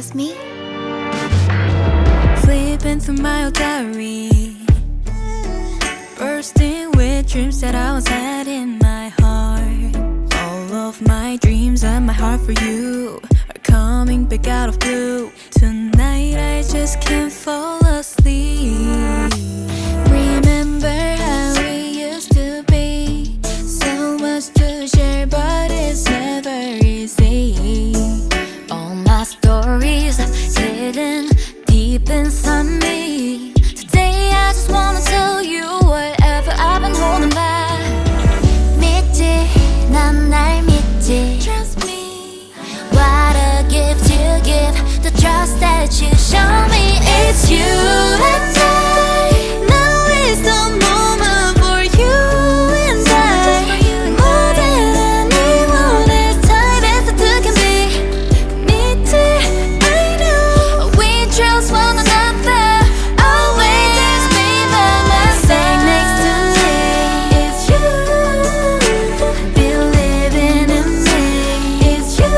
trust me? Flipping through my old diary, bursting with dreams that I once had in my heart. All of my dreams and my heart for you are coming back out of blue. Tonight I just can't fall asleep. Remember how we used to be, so much to share but it's never easy. All my stories hidden deep inside me. Today I just wanna tell you whatever I've been holding back. 믿지, 난 날 믿지. Trust me. What a gift you give, the trust that you show me. It's you and I. Now is the moment for you and I. More than anyone else, time as the two can be. 믿지, I know. We trust one another. Always be by my side next to me. It's you, believing in me. It's you.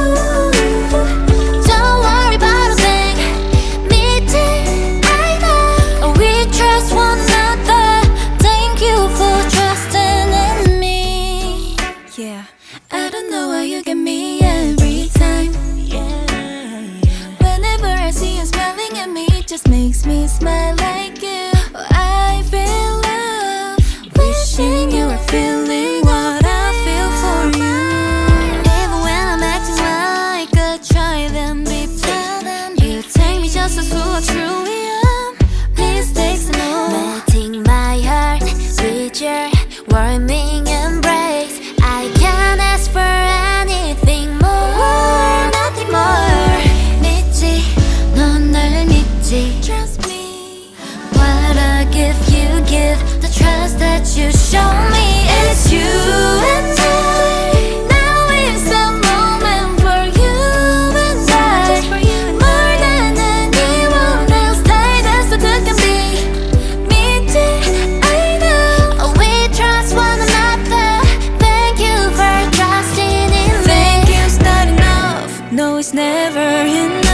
Don't worry about a thing. 믿지, I know. We trust one another. Thank you for trusting in me. Yeah, I don't know why you get me every time. Whenever I see you smiling at me, it just makes me smile like you. I feel love, wishing you were feeling what I feel for you. Even when I'm acting like a child and before, you take me just as who I truly am. Mistakes and all, melting my heart with your warming embrace. I can't ask for anything more, nothing more. 믿지, 넌 날 믿지. Trust me. What a gift you give, the trust that you show me. It's you and I. Now is the moment for you and I. More than anyone else, tight as the two can be. 믿지, I know. We trust one another. Thank you for trusting in me. Thank you's not enough. No, it's never enough.